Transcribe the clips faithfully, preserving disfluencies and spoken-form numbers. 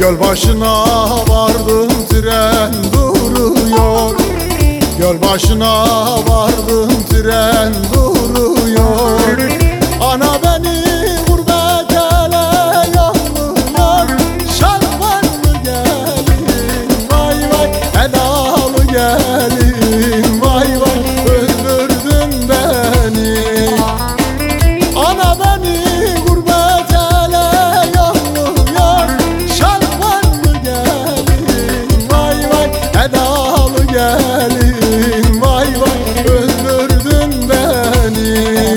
Göl başına vardım tren duruyor. Göl başına vardım tren duruyor. Ana beni gurbet ele yolluyor. Şalvarlı gelin vay vay, hedalı gelin vay vay, öldürdün beni. Ana beni gurbet ele yolluyor. Şalvarlı gelin vay vay, hedalı gelin vay vay, öldürdün beni.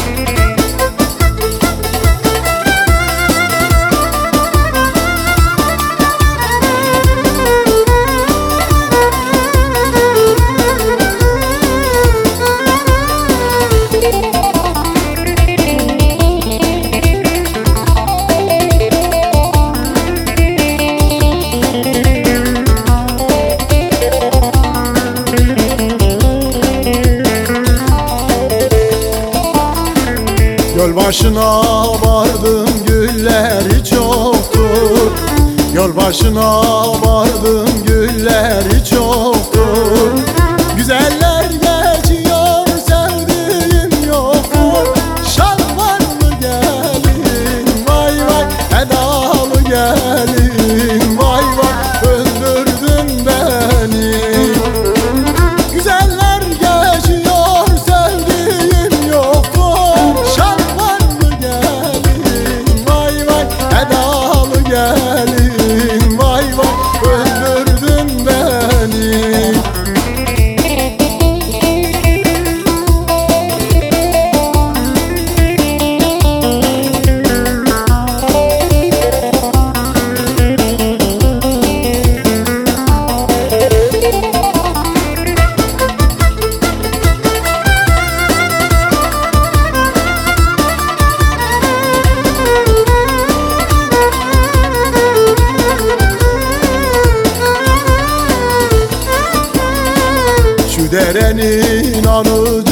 Göl başına vardım gülleri çoktur. Göl başına vardım gülleri çoktur. Güzeller geçiyor sevdiğim yoktur. Şalvarlı gelin vay vay, hedalı gelin vay vay, öldürdün beni. Güzeller geçiyor sevdiğim yoktur. Şalvarlı gelin vay vay, hedalı gelin vay vay, öldürdün beni. Şu derenin anı